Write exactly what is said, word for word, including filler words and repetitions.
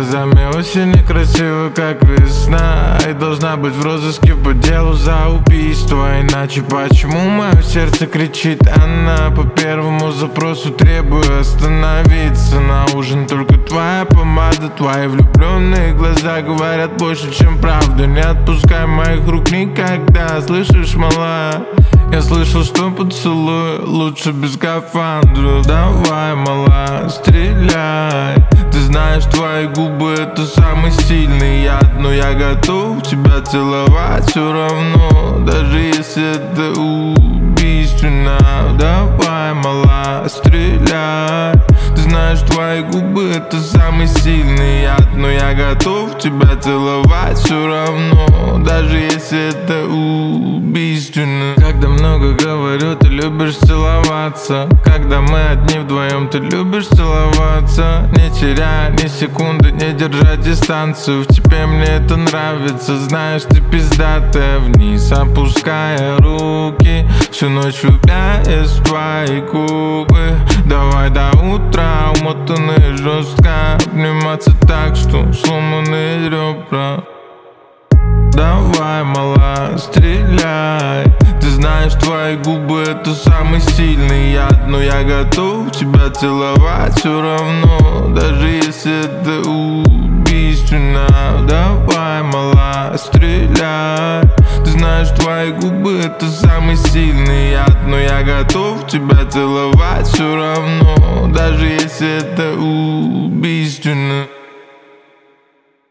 глазами осень некрасива, как весна, и должна быть в розыске по делу за убийство. Иначе почему мое сердце кричит она? По первому запросу требую остановиться. На ужин только твоя помада, твои влюбленные глаза говорят больше, чем правду. Не отпускай моих рук никогда, слышишь, малая? Я слышал, что поцелуй лучше без скафандра. Давай, малая, стреляй. Ты знаешь, твои губы — это самый сильный яд. Но я готов тебя целовать все равно, даже если это убийственно. Давай, малая, стреляй. Ты знаешь, твои губы — это самый сильный яд. Но я готов тебя целовать все равно, даже если это убийственно. Когда много говорю, ты любишь целоваться. Когда мы одни вдвоем, ты любишь целоваться. Не теряя ни секунды, не держать дистанцию. В тебе мне это нравится, знаешь, ты пиздатая. Вниз опуская руки, всю ночь влюбляясь в твои губы. Давай до утра, умотанные жестко, обниматься так, что сломанные ребра. Давай, малая, стреляй. Ты знаешь, твои губы — это самый сильный яд. Но я готов тебя целовать все равно, даже если это убийственно. Давай, малая, стреляй. Ты знаешь, твои губы — это самый сильный яд. Но я готов тебя целовать все равно, даже если это убийственно.